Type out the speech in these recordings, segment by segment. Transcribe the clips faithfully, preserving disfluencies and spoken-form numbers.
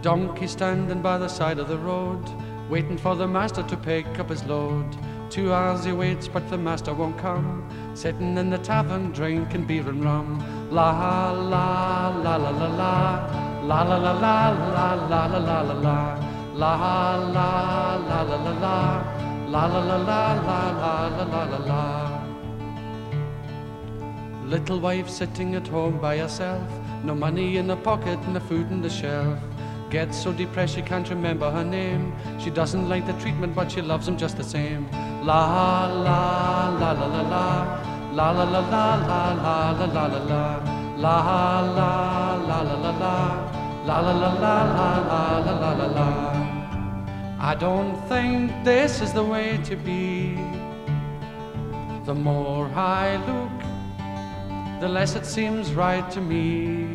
Donkey standing by the side of the road, waiting for the master to pick up his load. Two hours he waits, but the master won't come. Sitting in the tavern, drinking beer and rum. La la la la la la, la la la la la la la la la la, la la la la la la, la la la la la la la la la. Little wife sitting at home by herself, no money in her pocket, no food in the shelf. Gets so depressed she can't remember her name. She doesn't like the treatment, but she loves him just the same. La la la la la la, la la la la la la la la la la, la la la la la la, la la la la la la la la la. I don't think this is the way to be. The more I look, the less it seems right to me.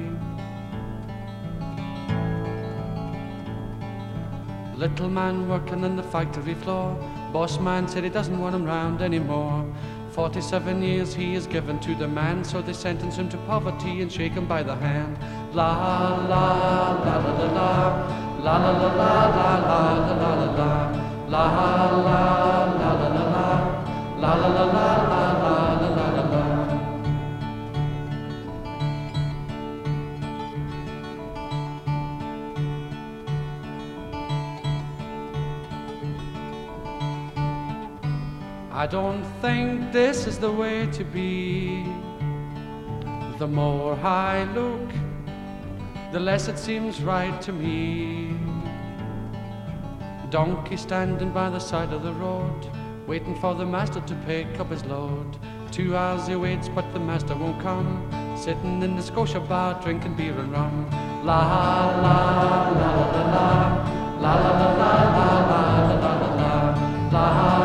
Little man working on the factory floor, boss man said he doesn't want him round anymore. Forty-seven years he is given to the man, so they sentence him to poverty and shake him by the hand. La la la la la la, la la la la la la la la la, la la la la la la, la la la la la la la la. I don't think this is the way to be. The more I look, the less it seems right to me. Donkey standing by the side of the road, waiting for the master to pick up his load. Two hours he waits, but the master won't come. Sitting in the Scotia bar, drinking beer and rum. La la la la la la, la la la la la la la la la.